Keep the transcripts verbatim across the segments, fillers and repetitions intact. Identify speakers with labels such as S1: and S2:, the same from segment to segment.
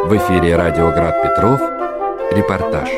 S1: В эфире радио Град Петров. Репортаж.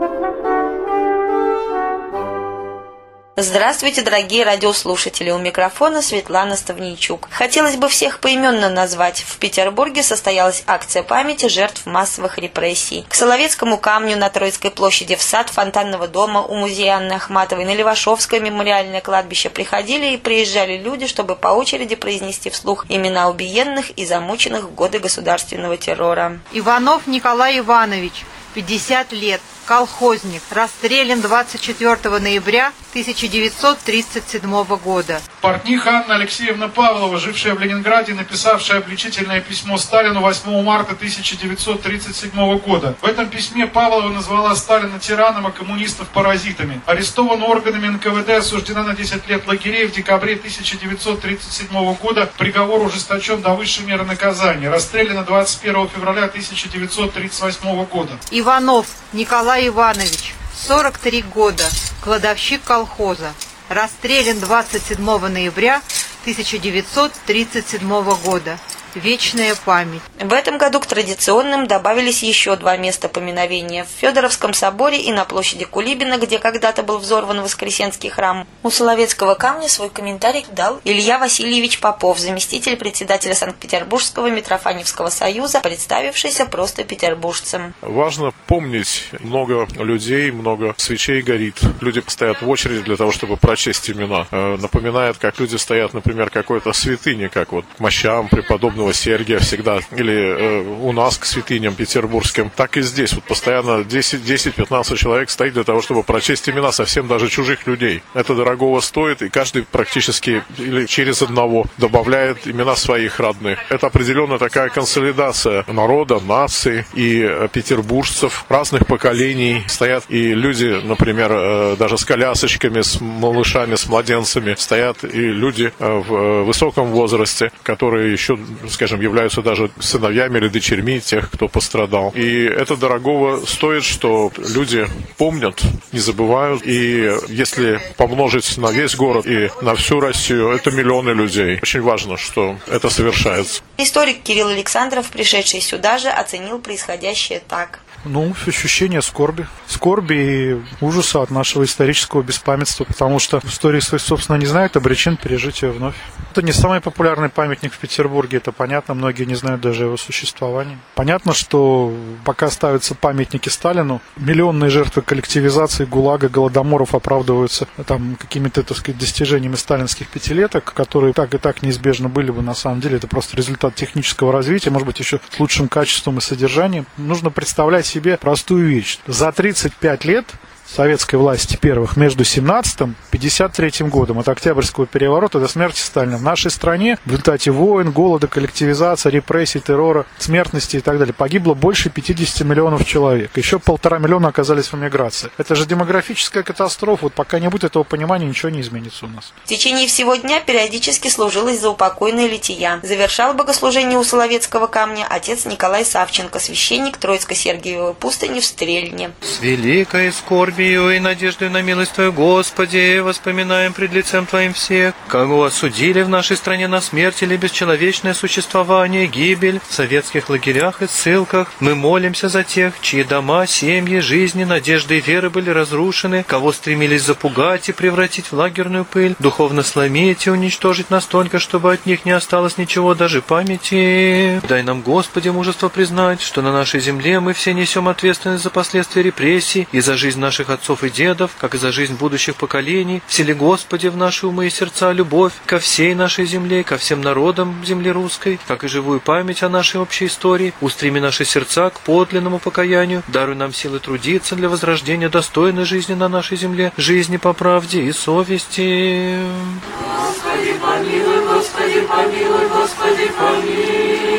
S2: Здравствуйте, дорогие радиослушатели! У микрофона Светлана Ставнейчук. Хотелось бы всех поименно назвать. В Петербурге состоялась акция памяти жертв массовых репрессий. К Соловецкому камню на Троицкой площади, в сад Фонтанного дома, у музея Анны Ахматовой, на Левашовское мемориальное кладбище приходили и приезжали люди, чтобы по очереди произнести вслух имена убиенных и замученных в годы государственного террора.
S3: Иванов Николай Иванович, пятьдесят лет, колхозник, расстрелян двадцать четвёртого ноября тысяча девятьсот тридцать седьмого года.
S4: Портниха Анна Алексеевна Павлова, жившая в Ленинграде, написавшая обличительное письмо Сталину восьмого марта тысяча девятьсот тридцать седьмого года. В этом письме Павлова назвала Сталина тираном, а коммунистов паразитами. Арестована органами эн ка вэ дэ, осуждена на десять лет лагерей. В декабре тысяча девятьсот тридцать седьмого года приговор ужесточен до высшей меры наказания. Расстреляна двадцать первого февраля тысяча девятьсот тридцать восьмого года.
S3: Иванов Николай Иванович, сорок три года, кладовщик колхоза, расстрелян двадцать седьмого ноября тысяча девятьсот тридцать седьмого года. Вечная память.
S2: В этом году к традиционным добавились еще два места поминовения: в Федоровском соборе и на площади Кулибина, где когда-то был взорван Воскресенский храм. У Соловецкого камня свой комментарий дал Илья Васильевич Попов, заместитель председателя Санкт-Петербургского Митрофаневского союза, представившийся просто петербуржцем.
S5: Важно помнить, много людей, много свечей горит. Люди стоят в очереди для того, чтобы прочесть имена. Напоминает, как люди стоят, например, какой-то святыне, как вот к мощам преподобного Сергия всегда, или э, у нас к святыням петербургским, так и здесь. Вот постоянно десять-пятнадцать человек стоит для того, чтобы прочесть имена совсем даже чужих людей. Это дорогого стоит, и каждый практически или через одного добавляет имена своих родных. Это определенная такая консолидация народа, нации и петербуржцев разных поколений. Стоят и люди, например, э, даже с колясочками, с малышами, с младенцами. Стоят и люди э, в высоком возрасте, которые еще, скажем, являются даже сыновьями или дочерьми тех, кто пострадал. И это дорогого стоит, что люди помнят, не забывают. И если помножить на весь город и на всю Россию, это миллионы людей. Очень важно, что это совершается.
S2: Историк Кирилл Александров, пришедший сюда же, оценил происходящее так.
S6: Ну, ощущение скорби. Скорби и ужаса от нашего исторического беспамятства, потому что истории своей, собственно, не знают, обречен пережить ее вновь. Это не самый популярный памятник в Петербурге, это понятно, многие не знают даже его существования. Понятно, что пока ставятся памятники Сталину, миллионные жертвы коллективизации, ГУЛАГа, голодоморов оправдываются там какими-то, так сказать, достижениями сталинских пятилеток, которые так и так неизбежно были бы, на самом деле, это просто результат технического развития, может быть, еще с лучшим качеством и содержанием. Нужно представлять себе простую вещь. За тридцать пять лет советской власти первых между семнадцатым и пятьдесят третьим годом, от Октябрьского переворота до смерти Сталина, в нашей стране в результате войн, голода, коллективизации, репрессий, террора, смертности и так далее погибло больше пятьдесят миллионов человек. Еще полтора миллиона оказались в эмиграции. Это же демографическая катастрофа. Вот пока не будет этого понимания, ничего не изменится у нас.
S2: В течение всего дня периодически служилась заупокойная лития. Завершал богослужение у Соловецкого камня отец Николай Савченко, священник Троицко-Сергиевой пустыни в Стрельне.
S7: С великой скорбью и надеждой на милость Твою, Господи, воспоминаем пред лицем Твоим всех, кого осудили в нашей стране на смерть или бесчеловечное существование, гибель в советских лагерях и ссылках. Мы молимся за тех, чьи дома, семьи, жизни, надежды и веры были разрушены, кого стремились запугать и превратить в лагерную пыль, духовно сломить и уничтожить настолько, чтобы от них не осталось ничего, даже памяти. Дай нам, Господи, мужество признать, что на нашей земле мы все несем ответственность за последствия репрессий и за жизнь наших отцов и дедов, как и за жизнь будущих поколений. Всели, Господи, в наши умы и сердца любовь ко всей нашей земле, ко всем народам земли русской, как и живую память о нашей общей истории. Устреми наши сердца к подлинному покаянию, даруй нам силы трудиться для возрождения достойной жизни на нашей земле, жизни по правде и совести.
S8: Господи, помилуй, Господи, помилуй, Господи, помилуй.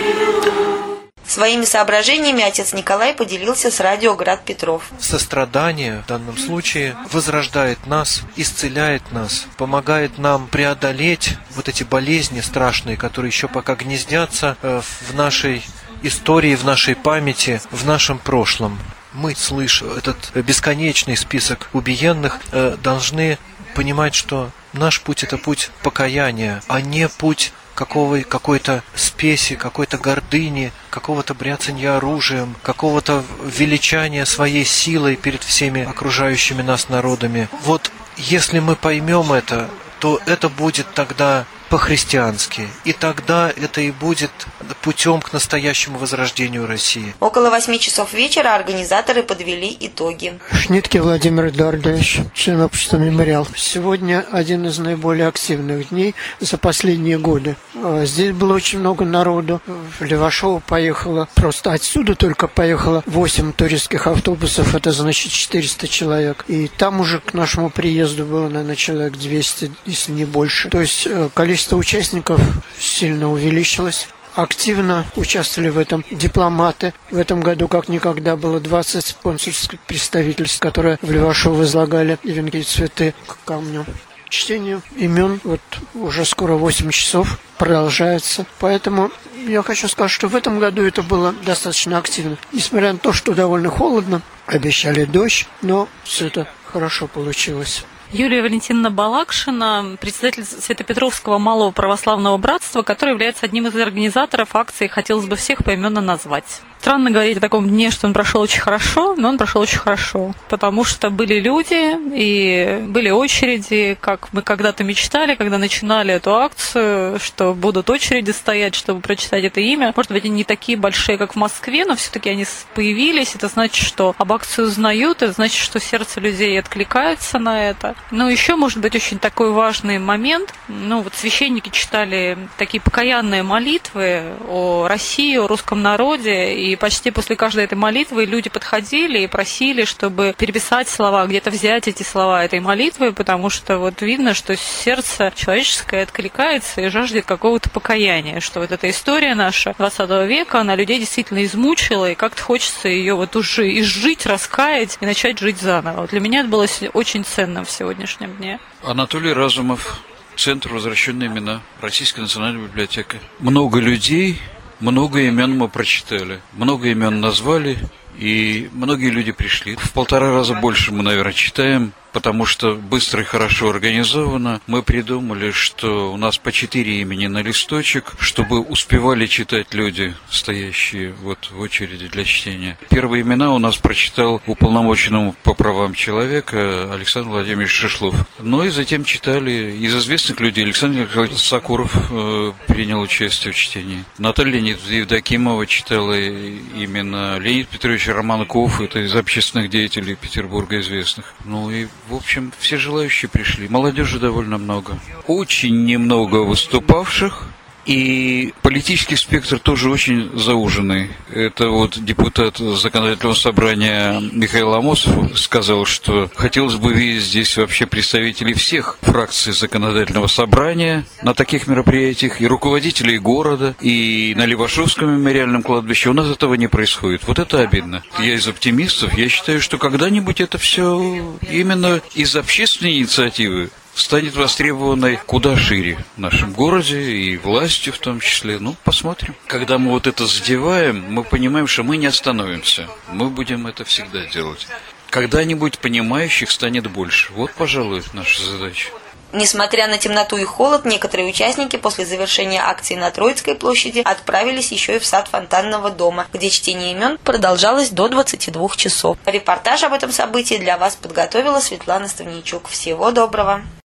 S2: Своими соображениями отец Николай поделился с радио Град Петров.
S7: Сострадание в данном случае возрождает нас, исцеляет нас, помогает нам преодолеть вот эти болезни страшные, которые еще пока гнездятся в нашей истории, в нашей памяти, в нашем прошлом. Мы, слыша этот бесконечный список убиенных, должны понимать, что наш путь – это путь покаяния, а не путь какого, какой-то спеси, какой-то гордыни, какого-то бряцанья оружием, какого-то величания своей силой перед всеми окружающими нас народами. Вот если мы поймем это, то это будет тогда по-христиански. И тогда это и будет путем к настоящему возрождению России.
S2: Около восьми часов вечера организаторы подвели итоги.
S9: Шнитке Владимир Эдуардович, член общества «Мемориал». Сегодня один из наиболее активных дней за последние годы. Здесь было очень много народу. В Левашово поехало, просто отсюда только поехало восемь туристских автобусов, это значит четыреста человек. И там уже к нашему приезду было, наверное, человек двести, если не больше. То есть количество участников сильно увеличилось. Активно участвовали в этом дипломаты. В этом году как никогда было двадцать спонсорских представительств, которые в Левашово возлагали венки и цветы к камню. Чтение имен вот уже скоро восемь часов продолжается. Поэтому я хочу сказать, что в этом году это было достаточно активно. Несмотря на то, что довольно холодно, обещали дождь, но все это хорошо получилось.
S10: Юлия Валентиновна Балакшина, председатель Свято-Петровского малого православного братства, который является одним из организаторов акции «Хотелось бы всех поименно назвать». Странно говорить о таком дне, что он прошел очень хорошо, но он прошел очень хорошо, потому что были люди и были очереди, как мы когда-то мечтали, когда начинали эту акцию, что будут очереди стоять, чтобы прочитать это имя. Может быть, они не такие большие, как в Москве, но все-таки они появились. Это значит, что об акции узнают, это значит, что сердце людей откликается на это. Ну, еще, может быть, очень такой важный момент. Ну, вот священники читали такие покаянные молитвы о России, о русском народе, и И почти после каждой этой молитвы люди подходили и просили, чтобы переписать слова, где-то взять эти слова этой молитвы, потому что вот видно, что сердце человеческое откликается и жаждет какого-то покаяния, что вот эта история наша двадцатого века, она людей действительно измучила, и как-то хочется ее вот уже изжить, раскаять и начать жить заново. Вот для меня это было очень ценно в сегодняшнем дне.
S11: Анатолий Разумов, Центр возвращенные имена, Российская национальная библиотека. Много людей. Много имен мы прочитали, много имен назвали, и многие люди пришли. В полтора раза больше мы, наверное, читаем, потому что быстро и хорошо организовано. Мы придумали, что у нас по четыре имени на листочек, чтобы успевали читать люди, стоящие вот в очереди для чтения. Первые имена у нас прочитал уполномоченному по правам человека Александр Владимирович Шишлов. Ну и затем читали из известных людей. Александр Николаевич Сакуров э, принял участие в чтении. Наталья Леонидовна Евдокимова читала именно. Леонид Петрович Романков, это из общественных деятелей Петербурга известных. Ну и в общем, все желающие пришли. Молодежи довольно много. Очень немного выступавших. И политический спектр тоже очень зауженный. Это вот депутат Законодательного собрания Михаил Амосов сказал, что хотелось бы видеть здесь вообще представителей всех фракций Законодательного собрания на таких мероприятиях, и руководителей города, и на Левашовском мемориальном кладбище. У нас этого не происходит. Вот это обидно. Я из оптимистов. Я считаю, что когда-нибудь это все именно из общественной инициативы станет востребованной куда шире в нашем городе и властью в том числе. Ну, посмотрим. Когда мы вот это задеваем, мы понимаем, что мы не остановимся. Мы будем это всегда делать. Когда-нибудь понимающих станет больше. Вот, пожалуй, наша задача.
S2: Несмотря на темноту и холод, некоторые участники после завершения акции на Троицкой площади отправились еще и в сад Фонтанного дома, где чтение имен продолжалось до двадцати двух часов. Репортаж об этом событии для вас подготовила Светлана Ставничук. Всего доброго!